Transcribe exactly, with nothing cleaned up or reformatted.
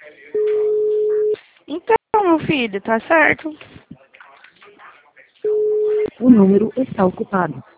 Então, meu filho, tá certo. O número está ocupado.